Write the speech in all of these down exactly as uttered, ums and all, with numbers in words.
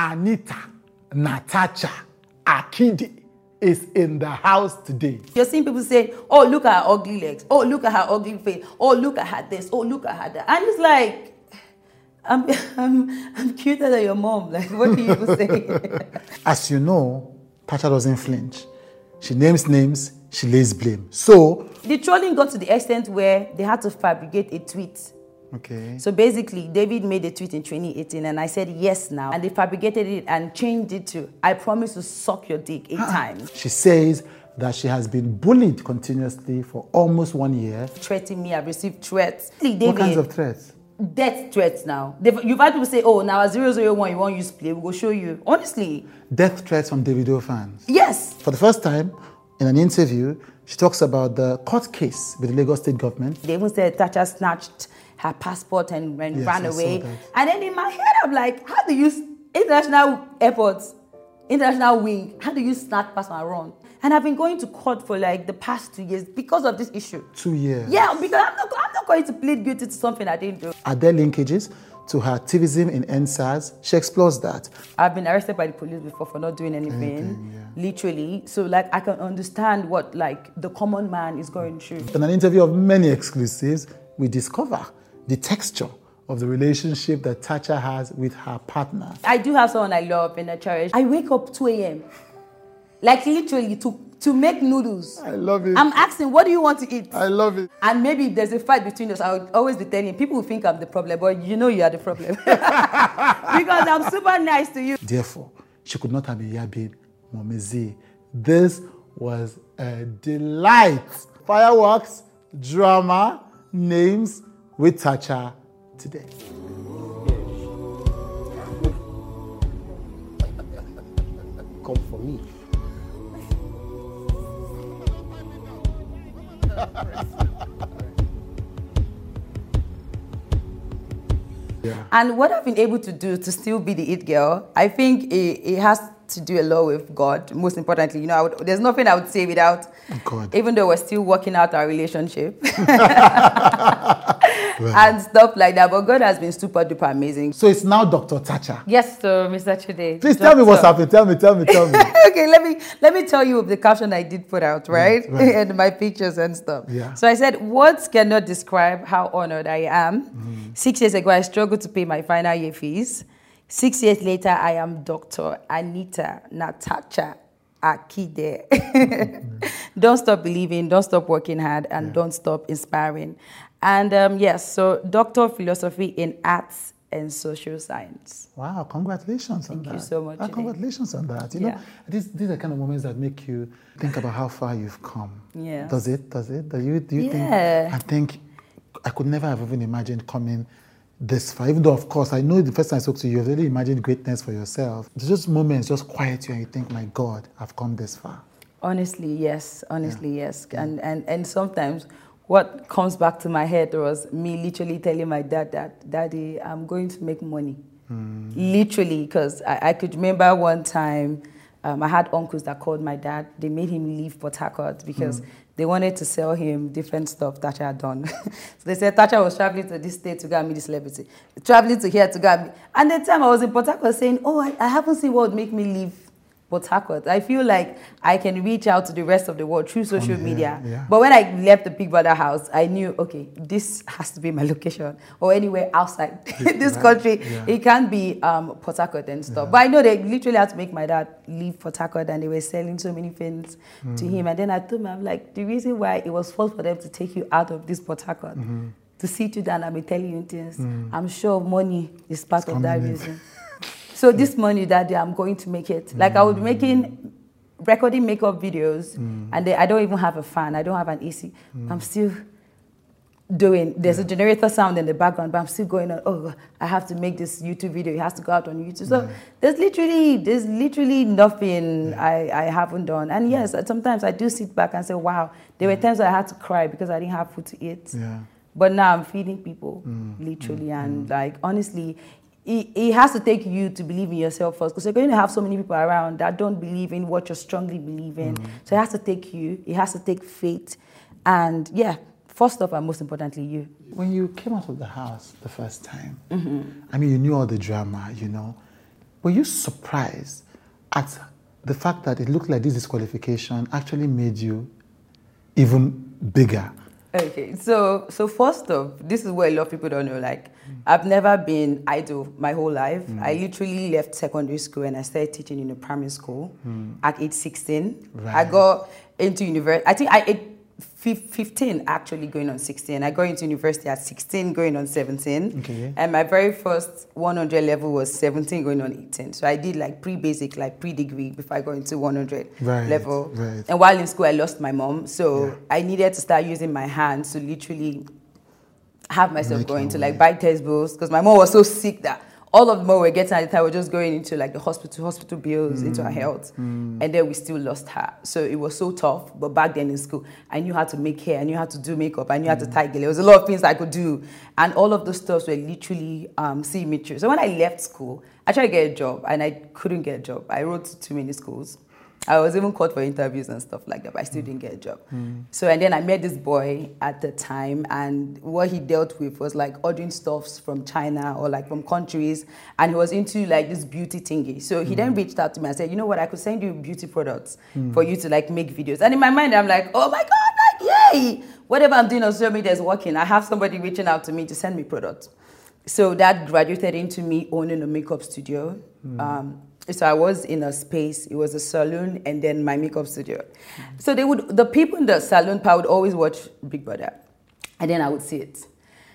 Anita Natasha Akide is in the house today. You're seeing people say, oh, look at her ugly legs. Oh, look at her ugly face. Oh, look at her this. Oh, look at her that. And it's like, I'm, I'm, I'm cuter than your mom. Like, what do you even say? As you know, Tasha doesn't flinch. She names names, she lays blame. So, the trolling got to the extent where they had to fabricate a tweet. Okay. So basically, David made a tweet in twenty eighteen and I said yes now. And they fabricated it and changed it to, I promise to suck your dick eight times. She says that she has been bullied continuously for almost one year. Threatening me, I've received threats. David, what kinds of threats? Death threats now. They've, you've had people say, oh, now at zero zero one, you won't use play, we'll show you. Honestly. Death threats from Davido fans? Yes. For the first time, in an interview, she talks about the court case with the Lagos state government. They even said Tasha snatched her passport and, and yes, ran I away. saw that. And then in my head, I'm like, how do you, international airports, international wing, how do you snatch passport and run? And I've been going to court for like the past two years because of this issue. Two years? Yeah, because I'm not, I'm not going to plead guilty to something I didn't do. Are there linkages to her activism in N S A S? She explores that. I've been arrested by the police before for not doing anything, anything yeah. literally. So like I can understand what like the common man is going through. In an interview of many exclusives, we discover the texture of the relationship that Tasha has with her partner. I do have someone I love and I cherish. I wake up two a.m. like literally to, to make noodles. I love it. I'm asking, what do you want to eat? I love it. And maybe if there's a fight between us, I would always be telling people who think I'm the problem, but you know you are the problem. Because I'm super nice to you. Therefore, she could not have been here being Mommy Z. This was a delight. Fireworks, drama, names with Tasha today. Come for me. Yeah. And what I've been able to do to still be the it girl, I think it, it has to do a lot with God. Most importantly, you know, I would, there's nothing I would say without God. Even though we're still working out our relationship and stuff like that. But God has been super duper amazing. So it's now Doctor Tasha. Yes, so Mister Chide. Please tell me what's happening. Tell me, tell me, tell me. Okay, let me let me tell you the caption I did put out, right? Right, right. And my pictures and stuff. Yeah. So I said, words cannot describe how honored I am. Mm. Six years ago, I struggled to pay my final year fees. Six years later, I am Doctor Anita Natasha Akide. Mm. Don't stop believing, don't stop working hard, and yeah. don't stop inspiring. And um, yes, so Doctor of Philosophy in Arts and Social Science. Wow, congratulations on Thank that. Thank you so much. Ah, congratulations on that. You yeah. know, these, these are kind of moments that make you think about how far you've come. Yeah. Does it? Does it? Do you, do you yeah. think? I think I could never have even imagined coming this far. Even though, of course, I know the first time I spoke to you, you really imagined greatness for yourself. There's just moments, just quiet you, and you think, my God, I've come this far. Honestly, yes. Honestly, yeah. yes. And, and, and sometimes what comes back to my head was me literally telling my dad that, Daddy, I'm going to make money. Mm. Literally, because I, I could remember one time, um, I had uncles that called my dad. They made him leave Port Harcourt because mm. they wanted to sell him different stuff Tasha had done. So they said Tasha was traveling to this state to go and meet the celebrity, traveling to here to go and meet. And the time I was in Port Harcourt saying, oh, I, I haven't seen what would make me leave Port Harcourt. I feel like I can reach out to the rest of the world through social media. Yeah. But when I left the Big Brother house, I knew, okay, this has to be my location or anywhere outside this right. country. Yeah. It can't be um, Port Harcourt and stuff. Yeah. But I know they literally had to make my dad leave Port Harcourt and they were selling so many things mm. to him. And then I told him, I'm like, the reason why it was forced for them to take you out of this Port Harcourt, mm-hmm. to sit you down and be telling you things, mm. I'm sure money is part it's of that reason. So this money that day, I'm going to make it. Like mm. I would be making, recording makeup videos, mm. and they, I don't even have a fan. I don't have an A C. Mm. I'm still doing, there's yeah. a generator sound in the background, but I'm still going on, oh, I have to make this YouTube video. It has to go out on YouTube. So yeah. there's literally, there's literally nothing yeah. I, I haven't done. And yes, sometimes I do sit back and say, wow, there were times I had to cry because I didn't have food to eat. Yeah. But now I'm feeding people, mm. literally. Mm. And like, honestly, It, it has to take you to believe in yourself first, because you're going to have so many people around that don't believe in what you strongly believe in. Mm. So it has to take you, it has to take faith, and yeah, first off and most importantly, you. When you came out of the house the first time, mm-hmm. I mean, you knew all the drama, you know. were you surprised at the fact that it looked like this disqualification actually made you even bigger? Okay, so so first off, this is what a lot of people don't know. Like, mm. I've never been idle my whole life. Mm. I literally left secondary school and I started teaching in a primary school mm. at age sixteen. Right. I got into university. I think I at fifteen actually going on sixteen. I got into university at sixteen going on seventeen. Okay. And my very first one hundred level was seventeen going on eighteen. So I did like pre-basic, like pre-degree before I got into one hundred right, level. Right. And while in school, I lost my mom. So yeah. I needed to start using my hands to literally have myself Make going to like buy textbooks because my mom was so sick that all of the money we were getting at the time were just going into like the hospital, hospital bills, mm. into her health. Mm. And then we still lost her. So it was so tough. But back then in school, I knew how to make hair. I knew how to do makeup. I knew mm. how to tie gele. There was a lot of things I could do. And all of those stuff were literally um, seeing me through. So when I left school, I tried to get a job and I couldn't get a job. I wrote to too many schools. I was even called for interviews and stuff like that, but I still mm. didn't get a job. Mm. So, and then I met this boy at the time, and what he dealt with was like ordering stuffs from China or like from countries, and he was into like this beauty thingy. So he mm. then reached out to me and said, you know what, I could send you beauty products mm. for you to like make videos. And in my mind, I'm like, oh my God, like, yay! Whatever I'm doing on social media is working. I have somebody reaching out to me to send me products. So that graduated into me owning a makeup studio. Mm. Um, So I was in a space, it was a salon and then my makeup studio. Mm-hmm. So they would, the people in the salon part would always watch Big Brother. And then I would see it.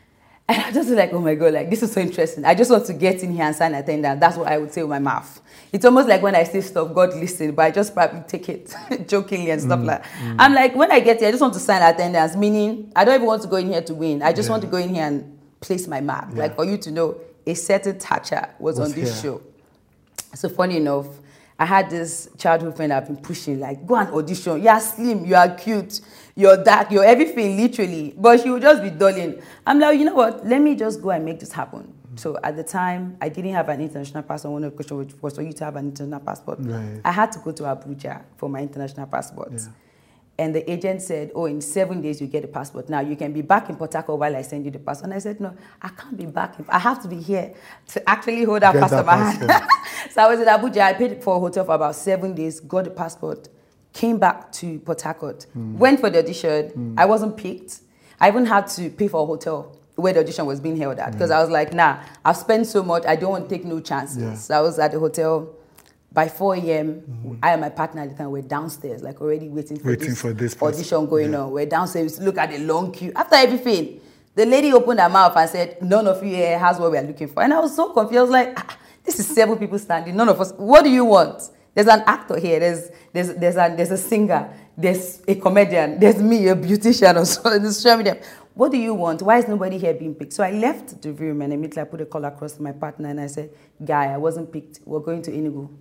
And I just was like, oh my God, like this is so interesting. I just want to get in here and sign attendance. That's what I would say with my mouth. It's almost like when I say stuff, God listen, but I just probably take it jokingly and stuff mm-hmm. like that. Mm-hmm. I'm like, when I get here, I just want to sign attendance, meaning I don't even want to go in here to win. I just yeah. want to go in here and place my mark. Yeah. Like for you to know a certain Thatcher was, was on this here. show. So funny enough, I had this childhood friend I've been pushing, like, go and audition. You are slim, you are cute, you're dark, you're everything, literally. But she would just be dulling. I'm like, you know what? Let me just go and make this happen. Mm-hmm. So at the time, I didn't have an international passport. One of the questions was for you to have an international passport. Right. I had to go to Abuja for my international passport. Yeah. And the agent said, oh, in seven days you get a passport. Now you can be back in Port Harcourt while I send you the passport. And I said, no, I can't be back. I have to be here to actually hold that passport in my hand. So I was in Abuja. I paid for a hotel for about seven days, got the passport, came back to Port Harcourt, mm. went for the audition. Mm. I wasn't picked. I even had to pay for a hotel where the audition was being held at because mm. I was like, nah, I've spent so much. I don't want to take no chances. Yeah. So I was at the hotel. By four a m, mm-hmm. I and my partner at the time were downstairs, like already waiting for waiting this, for this audition going yeah. on. We're downstairs, look at the long queue. After everything, the lady opened her mouth and said, none of you here has what we are looking for. And I was so confused. I was like, ah, this is seven people standing, none of us. What do you want? There's an actor here, there's there's there's a, there's a singer, there's a comedian, there's me, a beautician or so. This show me them. What do you want? Why is nobody here being picked? So I left the room and immediately I put a call across to my partner and I said, guy, I wasn't picked. We're going to Enugu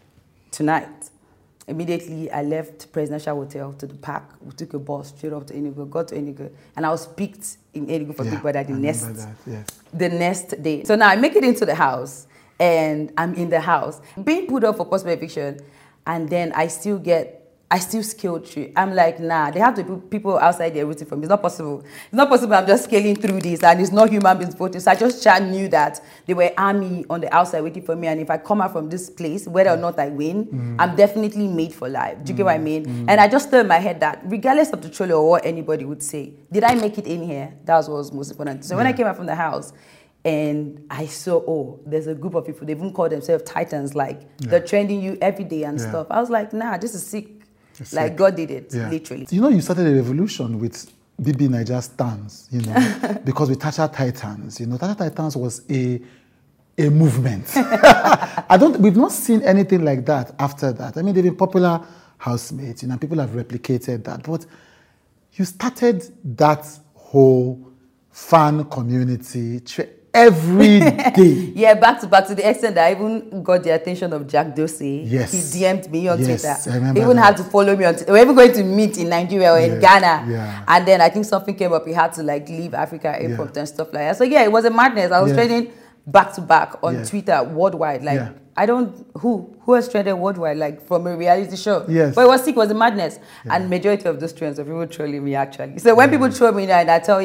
tonight. Immediately, I left Presidential Hotel to the park. We took a bus straight up to Enugu, got to Enugu, and I was picked in Enugu for yeah, Big Brother the next, that, yes. the next day. So now I make it into the house, and I'm in the house, being put up for possible eviction, and then I still get, I still scale through. I'm like, nah, they have to put people outside there rooting for me. It's not possible. It's not possible. I'm just scaling through this, and it's not human beings voting. So I just knew that there were army on the outside waiting for me, and if I come out from this place, whether or not I win, mm. I'm definitely made for life. Do you mm. get what I mean? Mm. And I just thought in my head that regardless of the trolley or what anybody would say, did I make it in here? That was what was most important. So yeah. when I came out from the house, and I saw, oh, there's a group of people, they even call themselves Titans, like yeah. they're trending you every day and yeah. stuff. I was like, nah, this is sick. It's like sick. God did it, yeah. literally. You know, you started a revolution with B B Naija Stands, you know, because with Thatcher Titans, you know, Thatcher Titans was a a movement. I don't, we've not seen anything like that after that. I mean, they've been popular housemates, you know, people have replicated that, but you started that whole fan community every day. Yeah, back to back to the extent that I even got the attention of Jack Dorsey. Yes. He D M'd me on yes, Twitter. I remember He even that. had to follow me on Twitter. We were even going to meet in Nigeria or yeah, in Ghana. Yeah. And then I think something came up. He had to like leave Africa airport yeah. and stuff like that. So yeah, it was a madness. I was yes. training back to back on yes. Twitter worldwide. Like yeah. I don't, who who has trended worldwide, like from a reality show? Yes. But it was sick, it was a madness. Yeah. And majority of those trends are people trolling me actually. So when yeah. people troll me now and I tell you that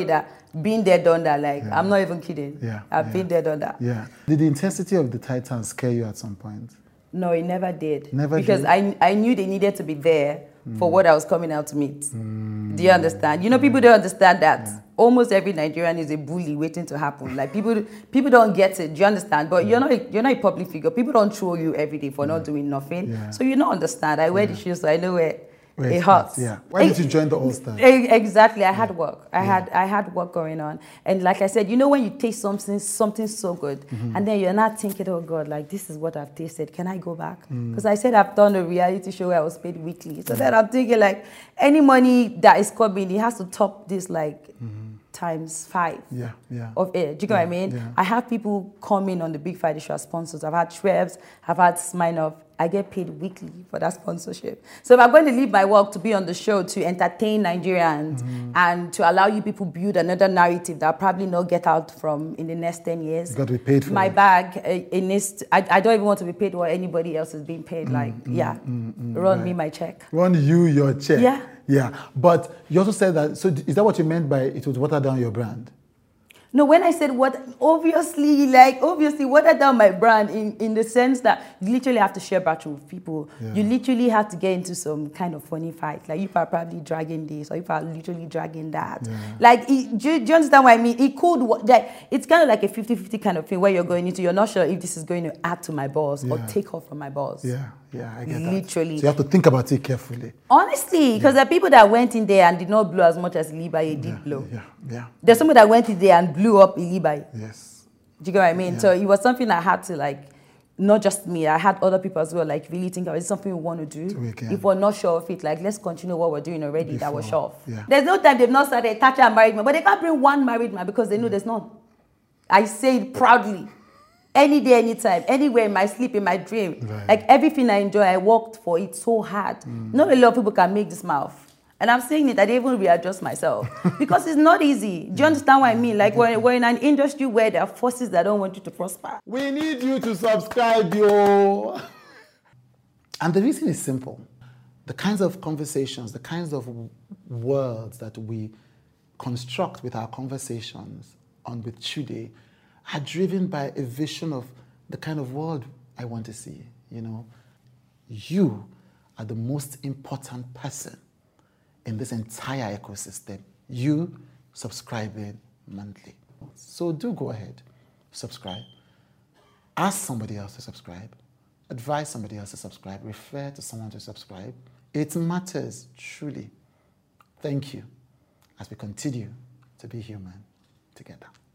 been there, done that. Like, Yeah. I'm not even kidding. Yeah. I've yeah. been there, done that. Yeah. Did the intensity of the Titans scare you at some point? No, it never did. Never because did? I I knew they needed to be there Mm. for what I was coming out to meet. Mm. Do you understand? You know, people don't understand that yeah. almost every Nigerian is a bully waiting to happen. Like people people don't get it. Do you understand? But yeah. you're not a, you're not a public figure. People don't troll you every day for yeah. not doing nothing. Yeah. So you don't understand. I wear yeah. the shoes, so I know where. Wait, it hurts. Yeah. Why did you join the All Stars? Exactly. I had yeah. work. I yeah. had I had work going on, and like I said, you know, when you taste something something so good, mm-hmm. and then you're not thinking, oh God, like this is what I've tasted. Can I go back? Because mm. I said I've done a reality show where I was paid weekly. So mm. then I'm thinking like any money that is coming, it has to top this like mm-hmm. times five. Yeah, yeah. Of it. Do you know yeah. what I mean? Yeah. I have people coming on the Big Friday show as sponsors. I've had Schweppes. I've had Smirnoff. I get paid weekly for that sponsorship. So if I'm going to leave my work to be on the show to entertain Nigerians mm-hmm. and to allow you people build another narrative that I'll probably not get out from in the next ten years. You got to be paid for my it. bag. Uh, in this, I, I don't even want to be paid what anybody else is being paid. Mm-hmm. Like, yeah, mm-hmm. run right. me my check. Run you your check. Yeah. Yeah. But you also said that, so is that what you meant by it would water down your brand? No, when I said what, obviously, like, obviously, water down my brand in, in the sense that you literally have to share battle with people. Yeah. You literally have to get into some kind of funny fight. Like, if I'm probably dragging this, or if I'm literally dragging that. Yeah. Like, it, do, you, do you understand what I mean? It could, like, it's kind of like a fifty fifty kind of thing where you're going into, you're not sure if this is going to add to my balls yeah. or take off from my balls. Yeah, yeah, I get that. Literally. So you have to think about it carefully. Honestly, because yeah. there are people that went in there and did not blow as much as Ilibaye did yeah, blow. Yeah, yeah. There's someone that went in there and blew up Ilibaye. Yes. Do you get what I mean? Yeah. So it was something I had to like, not just me, I had other people as well, like really think, it's something we want to do. If we're not sure of it, like let's continue what we're doing already Before, that we're sure of. Yeah. There's no time they've not started Thatcher and married man, but they can't bring one married man because they know there's none. I say it proudly. Any day, anytime, anywhere, in my sleep, in my dream. Right. Like everything I enjoy, I worked for it so hard. Mm. Not a lot of people can make this mouth. And I'm saying it, I didn't even readjust myself. Because it's not easy. Do you understand what I mean? Like we're, we're in an industry where there are forces that don't want you to prosper. We need you to subscribe, yo. And the reason is simple. The kinds of conversations, the kinds of words that we construct with our conversations on with Chude are driven by a vision of the kind of world I want to see, you know. You are the most important person in this entire ecosystem. You subscribing monthly. So do go ahead, subscribe. Ask somebody else to subscribe. Advise somebody else to subscribe. Refer to someone to subscribe. It matters, truly. Thank you as we continue to be human together.